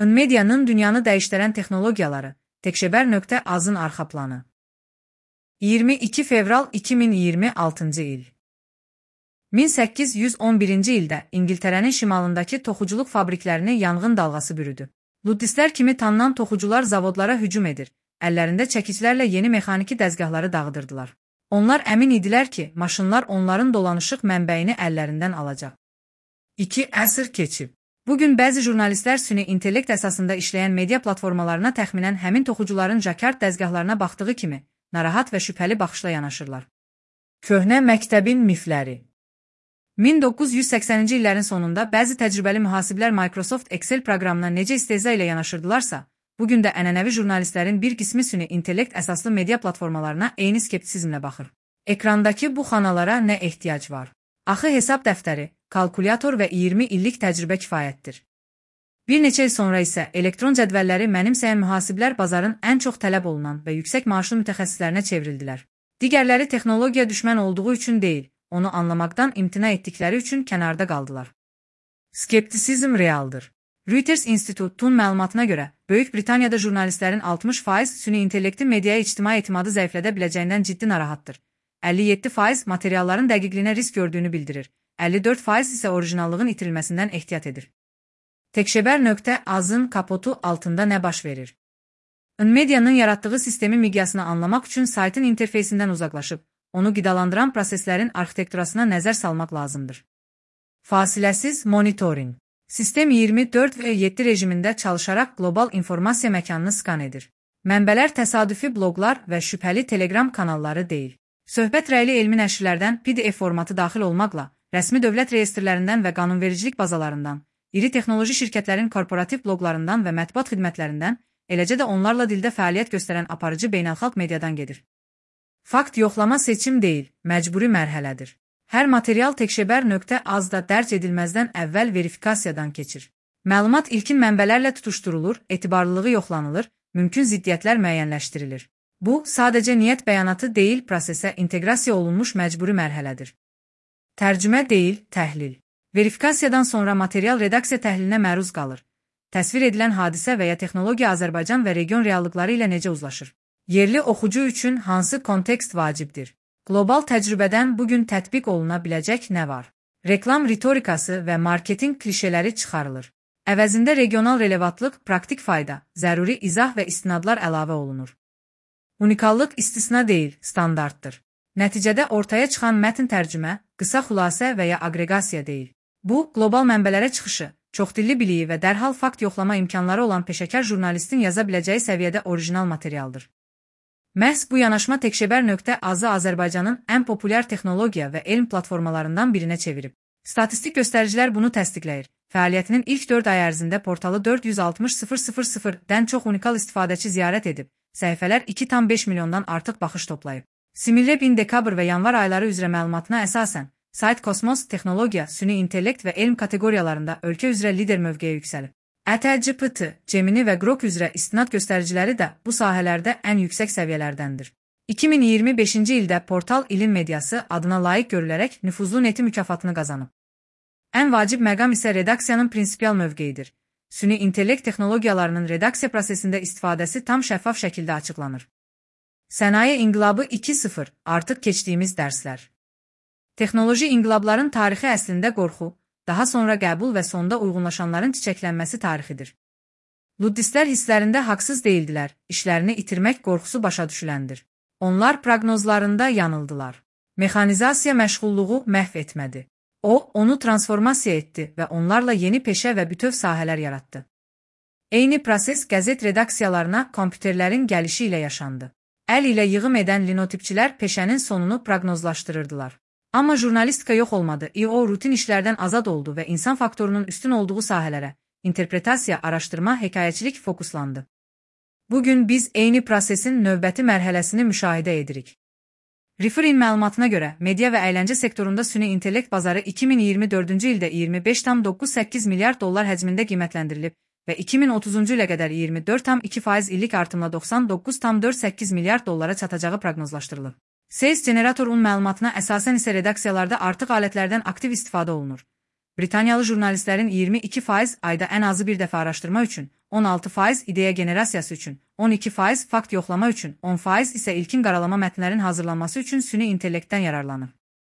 Nmedia'nın dünyanı dəyişdirən texnologiyaları, Tekşeber.az-ın arxa planı. 22 fevral 2026-cı il. 1811-ci ildə İngiltərənin şimalındakı toxuculuq fabriklərini yanğın dalğası bürüdü. Luddislər kimi tanınan toxucular zavodlara hücum edir, əllərində çəkiçlərlə yeni mexaniki dəzgahları dağıdırdılar. Onlar əmin idilər ki, maşınlar onların dolanışıq mənbəyini əllərindən alacaq. 2 əsr keçib. Bugün bəzi jurnalistlər süni intellekt əsasında işləyən media platformalarına təxminən həmin toxucuların jakart dəzgahlarına baxdığı kimi narahat və şübhəli baxışla yanaşırlar. Köhnə məktəbin mifləri. 1980-ci illərin sonunda bəzi təcrübəli mühasiblər Microsoft Excel proqramına necə istehza ilə yanaşırdılarsa, bugün də ənənəvi jurnalistlərin bir qismi süni intellekt əsaslı media platformalarına eyni skeptisizmlə baxır. Ekrandakı bu xanalara nə ehtiyac var? Axı hesab dəftəri, kalkulyator və 20 illik təcrübə kifayətdir. Bir neçə il sonra isə elektron cədvəlləri mənimsəyən mühasiblər bazarın ən çox tələb olunan və yüksək maaşlı mütəxəssislərinə çevrildilər. Digərləri texnologiya düşmən olduğu üçün deyil, onu anlamaqdan imtina etdikləri üçün kənarda qaldılar. Skeptisizm realdır. Reuters İnstitutunun məlumatına görə, Böyük Britaniyada jurnalistlərin 60% süni intellektin mediaya ictimai etimadı zəiflədə biləcəyindən ciddi narahatdır. 57% materialların dəqiqliyinə risk gördüyünü bildirir. 54% isə orijinallığın itirilməsindən ehtiyat edir. Tekşeber.az-ın kapotu altında nə baş verir? Nmedia'nın yaratdığı sistemi miqyasını anlamaq üçün saytın interfeysindən uzaqlaşıb, onu qidalandıran proseslərin arxitekturasına nəzər salmaq lazımdır. Fasiləsiz monitoring. Sistem 24/7 rejimində çalışaraq qlobal informasiya məkanını skan edir. Mənbələr təsadüfi bloqlar və şübhəli Telegram kanalları deyil. Söhbət rəyli elmi nəşrlərdən PDF formatı daxil olmaqla, rəsmi dövlət reyestrlərindən və qanunvericilik bazalarından, iri texnoloji şirkətlərin korporativ bloqlarından və mətbuat xidmətlərindən, eləcə də onlarla dildə fəaliyyət göstərən aparıcı beynəlxalq mediadan gedir. Fakt yoxlama seçim deyil, məcburi mərhələdir. Hər material Tekşeber.az-da dərc edilməzdən əvvəl verifikasiyadan keçir. Məlumat ilkin mənbələrlə tutuşdurulur, etibarlılığı yoxlanılır, mümkün ziddiyyətlər müəyyənləşdirilir. Bu, sadəcə niyyət bəyanatı deyil, prosesə inteqrasiya olunmuş məcburi mərhələdir. Tərcümə deyil, təhlil. Verifikasiyadan sonra material redaksiya təhlilinə məruz qalır. Təsvir edilən hadisə və ya texnologiya Azərbaycan və region reallıqları ilə necə uzlaşır? Yerli oxucu üçün hansı kontekst vacibdir? Qlobal təcrübədən bugün tətbiq oluna biləcək nə var? Reklam ritorikası və marketinq klişeləri çıxarılır. Əvəzində regional relevantlıq, praktik fayda, zəruri izah və istinadlar əlavə olunur. Unikallıq istisna deyil, standartdır. Nəticədə ortaya çıxan mətn tərcümə, qısa xülasə və ya aqreqasiya deyil. Bu, qlobal mənbələrə çıxışı, çoxdilli biliyi və dərhal fakt yoxlama imkanları olan peşəkar jurnalistin yaza biləcəyi səviyyədə orijinal materialdır. Məhz bu yanaşma Tekşeber.az-ı Azərbaycanın ən populyar texnologiya və elm platformalarından birinə çevirib. Statistik göstəricilər bunu təsdiqləyir. Fəaliyyətinin ilk 4 ay ərzində portalı 460.000-dən çox unikal istifadəçi ziyarət edib, səhifələr 2,5 milyondan artıq baxış toplayıb. Similreb-in dekabr və yanvar ayları üzrə məlumatına əsasən, sayt kosmos, texnologiya, süni intellekt və elm kateqoriyalarında ölkə üzrə lider mövqeyə yüksəlib. GPT, Gemini və Grok üzrə istinad göstəriciləri də bu sahələrdə ən yüksək səviyyələrdəndir. 2025-ci ildə portal ilin mediası adına layiq görülərək nüfuzlu neti mükafatını qazanıb. Ən vacib məqam isə redaksiyanın prinsipial mövqeyidir. Süni intellekt texnologiyalarının redaksiya prosesində istifadəsi tam şəffaf şəkildə açıqlanır. Sənaye İnqilabı 2.0 artıq keçdiyimiz dərslər. Texnoloji inqilabların tarixi əslində qorxu, daha sonra qəbul və sonda uyğunlaşanların çiçəklənməsi tarixidir. Luddislər hisslərində haqsız deyildilər, işlərini itirmək qorxusu başa düşüləndir. Onlar proqnozlarında yanıldılar. Mexanizasiya məşğulluğu məhv etmədi. O, onu transformasiya etdi və onlarla yeni peşə və bütöv sahələr yaratdı. Eyni proses qəzet redaksiyalarına kompüterlərin gəlişi ilə yaşandı. Əl ilə yığım edən linotipçilər peşənin sonunu proqnozlaşdırırdılar. Amma jurnalistika yox olmadı, o rutin işlərdən azad oldu və insan faktorunun üstün olduğu sahələrə, interpretasiya, araşdırma, hekayəçilik fokuslandı. Bugün biz eyni prosesin növbəti mərhələsini müşahidə edirik. Referin məlumatına görə, media və əyləncə sektorunda süni intellekt bazarı 2024-cü ildə 25,98 milyard dollar həcmində qiymətləndirilib və 2030-cu ilə qədər 24,2% illik artımla 99,48 milyard dollara çatacağı proqnozlaşdırılıb. Sales Generator'un məlumatına əsasən isə redaksiyalarda artıq alətlərdən aktiv istifadə olunur. Britaniyalı jurnalistlərin 22% ayda ən azı bir dəfə araşdırma üçün, 16% ideya generasiyası üçün, 12% fakt yoxlama üçün, 10% isə ilkin qaralama mətnlərin hazırlanması üçün süni intellektdən yararlanır.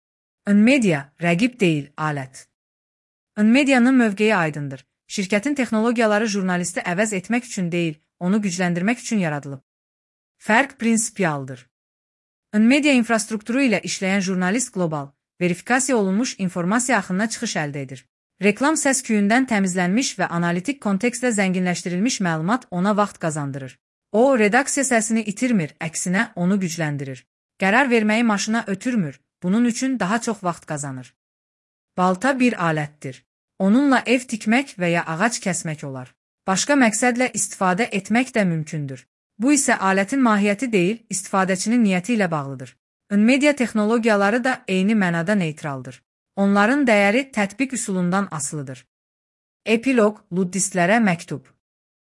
Nmedia rəqib deyil, alət. Nmedianın mövqeyi aydındır. Şirkətin texnologiyaları jurnalisti əvəz etmək üçün deyil, onu gücləndirmək üçün yaradılıb. Fərq prinsipialdır. Nmedia infrastrukturu ilə işləyən jurnalist qlobal, verifikasiya olunmuş informasiya axınına çıxış əldə edir. Reklam səs-küyündən təmizlənmiş və analitik kontekstlə zənginləşdirilmiş məlumat ona vaxt qazandırır. O, redaksiya səsini itirmir, əksinə onu gücləndirir. Qərar verməyi maşına ötürmür, bunun üçün daha çox vaxt qazanır. Balta bir alətdir. Onunla ev tikmək və ya ağac kəsmək olar. Başqa məqsədlə istifadə etmək də mümkündür. Bu isə alətin mahiyyəti deyil, istifadəçinin niyyəti ilə bağlıdır. Nmedia texnologiyaları da eyni mənada neytraldır. Onların dəyəri tətbiq üsulundan asılıdır. Epilog, luddistlərə məktub.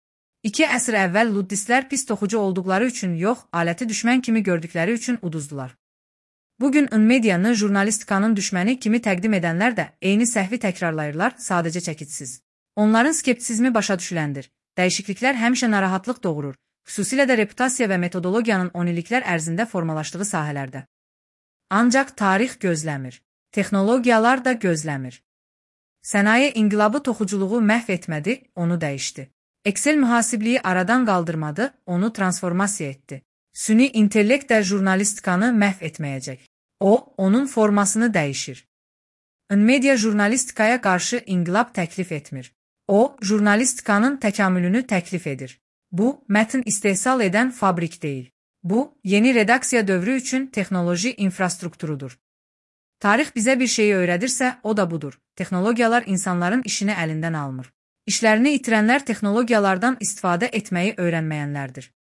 2 əsr əvvəl luddistlər pis toxucu olduqları üçün yox, aləti düşmən kimi gördükləri üçün uduzdular. Bugün Nmedianı jurnalistikanın düşməni kimi təqdim edənlər də eyni səhvi təkrarlayırlar, sadəcə çəkitsiz. Onların skeptisizmi başa düşüləndir. Dəyişikliklər həmişə narahatlıq doğurur, xüsusilə də reputasiya və metodologiyanın 10 illiklər ərzində formalaşdığı sahələrdə. Ancaq tarix gözləmir. Texnologiyalar da gözləmir. Sənaye inqilabı toxuculuğu məhv etmədi, onu dəyişdi. Excel mühasibliyi aradan qaldırmadı, onu transformasiya etdi. Süni intellekt də jurnalistikanı məhv etməyəcək. O, onun formasını dəyişir. Nmedia jurnalistikaya qarşı inqilab təklif etmir. O, jurnalistikanın təkamülünü təklif edir. Bu, mətn istehsal edən fabrik deyil. Bu, yeni redaksiya dövrü üçün texnoloji infrastrukturudur. Tarix bizə bir şeyi öyrədirsə, o da budur. Texnologiyalar insanların işini əlindən almır. İşlərini itirənlər texnologiyalardan istifadə etməyi öyrənməyənlərdir.